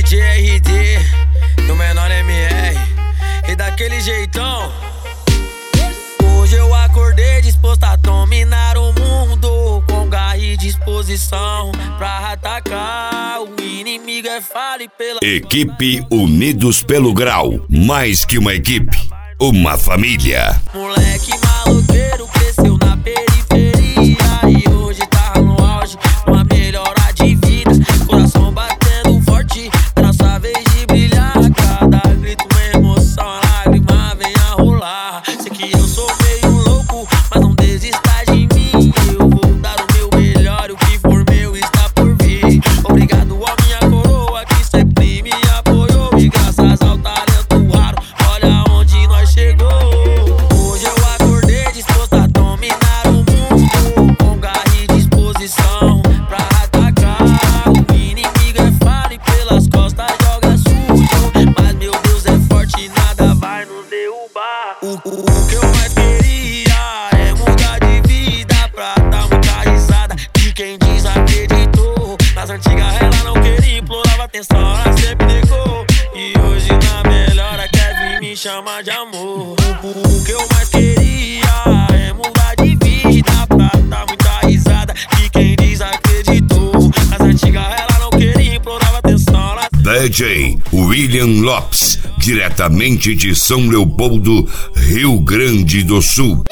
DJ RD e o menor MR, e daquele jeitão. Hoje eu acordei disposto a dominar o mundo, com garra e disposição pra atacar. O inimigo é fale pela... Equipe Unidos pelo Grau. Mais que uma equipe, uma família. Moleque maloqueiro cresceu na periferia e hoje tá no auge, uma melhora de vida. Coração batendo forte, é nossa vez de brilhar. Cada grito uma emoção, a lágrima vem a rolar. Sei que eu sou meio louco, mas não desista de mim. Eu vou dar o meu melhor, o que for meu está por vir. Obrigado à minha coroa que sempre me apoiou, e graças ao talento raro, olha onde nós chegou. Hoje eu acordei disposto a dominar o mundo, com garra e disposição pra atacar. O inimigo é fale pelas costas, joga sujo, mas meu Deus é forte e nada vai nos derrubar. O que eu mais queria é mudar de vida pra dar muita risada de quem desacreditou. Nas antigas ela não queria, implorava atenção, ela sempre negou. E hoje na melhora quer vir me chamar de amor. O que eu mais queria é mudar de vida pra dar muita risada de quem desacreditou. Nas antigas ela não queria, implorava atenção, ela... DJ William Lopes, diretamente de São Leopoldo, Rio Grande do Sul.